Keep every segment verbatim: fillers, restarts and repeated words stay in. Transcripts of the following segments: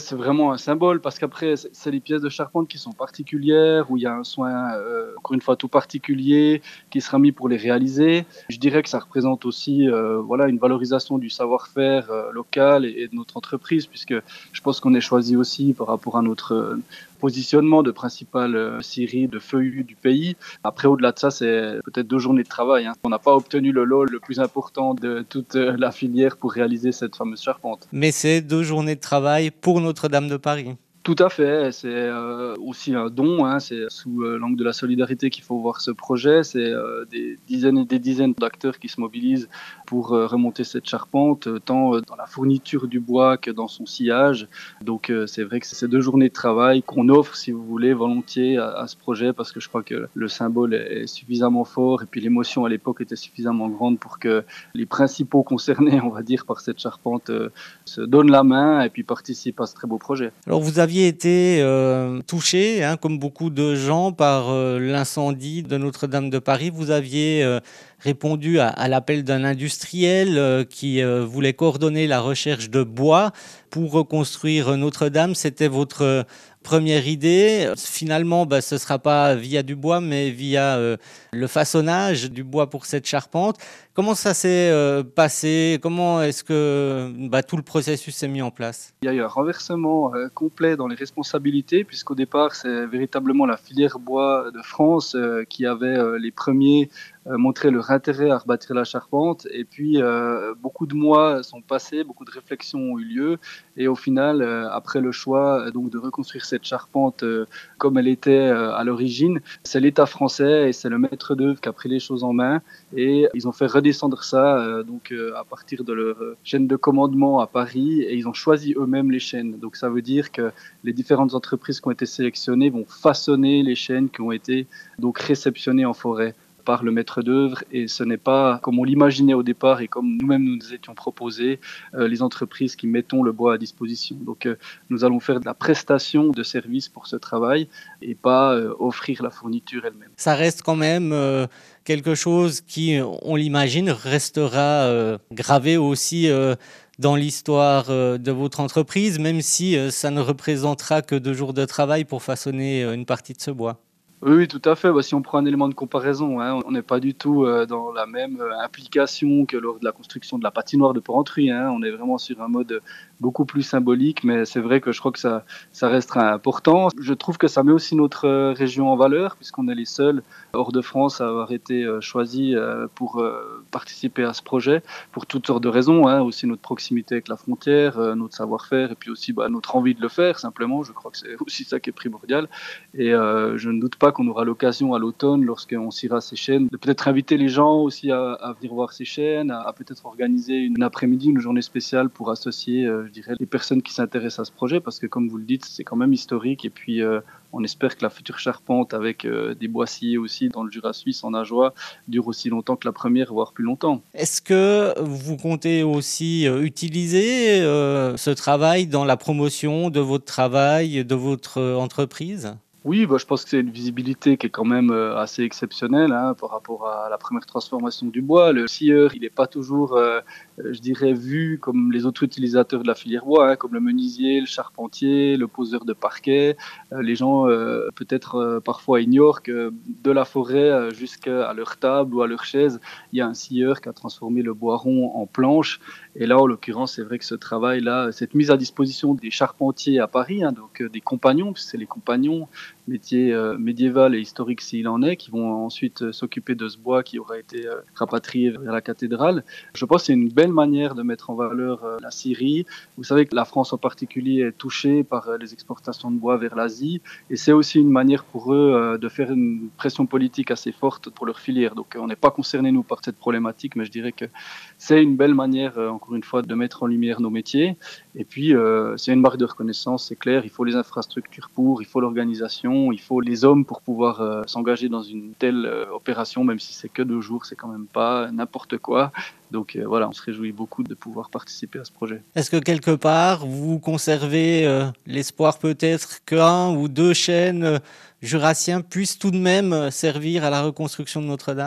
c'est vraiment un symbole parce qu'après, c'est c'est des pièces de charpente qui sont particulières, où il y a un soin, heu, encore une fois, tout particulier qui sera mis pour les réaliser. Je dirais que ça représente aussi, heu, voilà, une valorisation du savoir-faire, heu, local et et de notre entreprise puisque je pense qu'on est choisi aussi par rapport à notre, heu, positionnement de principale, heu, scierie de feuillus du pays. Après, au-delà de ça, c'est peut-être deux journées de travail, hein. On n'a pas obtenu le lot le plus important de toute, heu, la filière pour réaliser cette fameuse charpente. Mais c'est deux journées de travail pour Notre-Dame de Paris. Tout à fait, c'est, heu, aussi un don, hein, c'est sous, heu, l'angle de la solidarité qu'il faut voir ce projet. C'est, heu, des dizaines et des dizaines d'acteurs qui se mobilisent pour, heu, remonter cette charpente, heu, tant, heu, dans la fourniture du bois que dans son sillage. Donc, heu, c'est vrai que c'est ces deux journées de travail qu'on offre, si vous voulez, volontiers à à ce projet parce que je crois que le symbole est est suffisamment fort et puis l'émotion à l'époque était suffisamment grande pour que les principaux concernés, on va dire, par cette charpente, heu, se donnent la main et puis participent à ce très beau projet. Alors vous aviez été, heu, touché, hein, comme beaucoup de gens par, heu, l'incendie de Notre-Dame de Paris. Vous aviez, heu, répondu à à l'appel d'un industriel, heu, qui, heu, voulait coordonner la recherche de bois pour reconstruire Notre-Dame. C'était votre, heu, première idée. Finalement, bah, ce sera pas via du bois, mais via, heu, le façonnage du bois pour cette charpente. Comment ça s'est, heu, passé? Comment est-ce que, bah, tout le processus s'est mis en place? Il y a eu un renversement, heu, complet dans les responsabilités puisqu'au départ, c'est véritablement la filière bois de France, heu, qui avait, heu, les premiers heu, montré leur intérêt à rebâtir la charpente et puis, heu, beaucoup de mois sont passés, beaucoup de réflexions ont eu lieu et au final, heu, après le choix, heu, donc de reconstruire cette charpente, heu, comme elle était, heu, à l'origine, c'est l'État français et c'est le maître d'œuvre qui a pris les choses en main et ils ont fait redescendre ça, heu, donc, heu, à partir de leur, heu, chaîne de commandement à Paris et ils ont choisi eux-mêmes les chaînes. Donc ça veut dire que les différentes entreprises qui ont été sélectionnées vont façonner les chaînes qui ont été donc réceptionnées en forêt par le maître d'œuvre et ce n'est pas comme on l'imaginait au départ et comme nous-mêmes nous nous étions proposés, euh, les entreprises qui mettons le bois à disposition. Donc euh, nous allons faire de la prestation de service pour ce travail et pas euh, offrir la fourniture elle-même. Ça reste quand même, heu, quelque chose qui, on l'imagine, restera, heu, gravé aussi, heu, dans l'histoire, heu, de votre entreprise, même si, heu, ça ne représentera que deux jours de travail pour façonner, heu, une partie de ce bois. Oui, oui, tout à fait. Bah, si on prend un élément de comparaison, hein, on n'est pas du tout euh, dans la même euh, implication que lors de la construction de la patinoire de Porrentruy, hein. On est vraiment sur un mode beaucoup plus symbolique, mais c'est vrai que je crois que ça, ça restera important. Je trouve que ça met aussi notre euh, région en valeur, puisqu'on est les seuls hors de France à avoir été euh, choisis euh, pour euh, participer à ce projet, pour toutes sortes de raisons, hein. Aussi notre proximité avec la frontière, euh, notre savoir-faire, et puis aussi bah, notre envie de le faire, simplement. Je crois que c'est aussi ça qui est primordial. Et euh, je ne doute pas qu'on aura l'occasion à l'automne, lorsqu'on s'ira à ces chaînes, de peut-être inviter les gens aussi à, à venir voir ces chaînes, à, à peut-être organiser une après-midi, une journée spéciale pour associer, euh, je dirais, les personnes qui s'intéressent à ce projet, parce que comme vous le dites, c'est quand même historique. Et puis, euh, on espère que la future charpente, avec euh, des bois sciés aussi dans le Jura suisse, en Ajoie, dure aussi longtemps que la première, voire plus longtemps. Est-ce que vous comptez aussi, heu, utiliser, heu, ce travail dans la promotion de votre travail, de votre, heu, entreprise? Oui, bah, je pense que c'est une visibilité qui est quand même euh, assez exceptionnelle hein, par rapport à la première transformation du bois. Le scieur, il n'est pas toujours, euh, euh, je dirais, vu comme les autres utilisateurs de la filière bois, hein, comme le menuisier, le charpentier, le poseur de parquet. Euh, les gens euh, peut-être euh, parfois ignorent que de la forêt euh, jusqu'à leur table ou à leur chaise, il y a un scieur qui a transformé le bois rond en planche. Et là, en l'occurrence, c'est vrai que ce travail-là, cette mise à disposition des charpentiers à Paris, hein, donc euh, des compagnons, puisque c'est les compagnons métier euh, médiéval et historique s'il en est, qui vont ensuite euh, s'occuper de ce bois qui aura été euh, rapatrié vers la cathédrale. Je pense que c'est une belle manière de mettre en valeur euh, la Syrie. Vous savez que la France en particulier est touchée par euh, les exportations de bois vers l'Asie et c'est aussi une manière pour eux euh, de faire une pression politique assez forte pour leur filière. Donc euh, on n'est pas concernés nous par cette problématique, mais je dirais que c'est une belle manière, euh, encore une fois, de mettre en lumière nos métiers. Et puis, euh, c'est une marque de reconnaissance, c'est clair. Il faut les infrastructures pour, il faut l'organisation, il faut les hommes pour pouvoir euh, s'engager dans une telle euh, opération, même si c'est que deux jours, c'est quand même pas n'importe quoi. Donc euh, voilà, on se réjouit beaucoup de pouvoir participer à ce projet. Est-ce que quelque part, vous conservez, heu, l'espoir peut-être qu'un ou deux chênes, heu, jurassiens puissent tout de même, heu, servir à la reconstruction de Notre-Dame?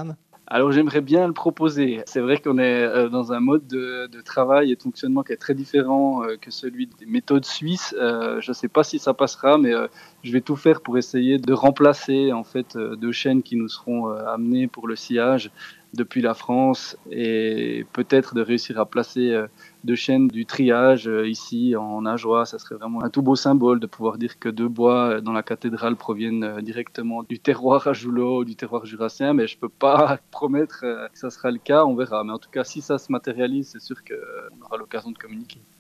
Alors j'aimerais bien le proposer. C'est vrai qu'on est euh, dans un mode de, de travail et de fonctionnement qui est très différent euh, que celui des méthodes suisses. Euh, je ne sais pas si ça passera, mais euh, je vais tout faire pour essayer de remplacer en fait euh, deux chaînes qui nous seront euh, amenées pour le sillage depuis la France et peut-être de réussir à placer euh, deux chaînes du triage euh, ici en Ajoie. Ça serait vraiment un tout beau symbole de pouvoir dire que deux bois euh, dans la cathédrale proviennent euh, directement du terroir ajoulo, du terroir jurassien, mais je peux pas promettre euh, que ça sera le cas, on verra. Mais en tout cas, si ça se matérialise, c'est sûr qu'on aura l'occasion de communiquer.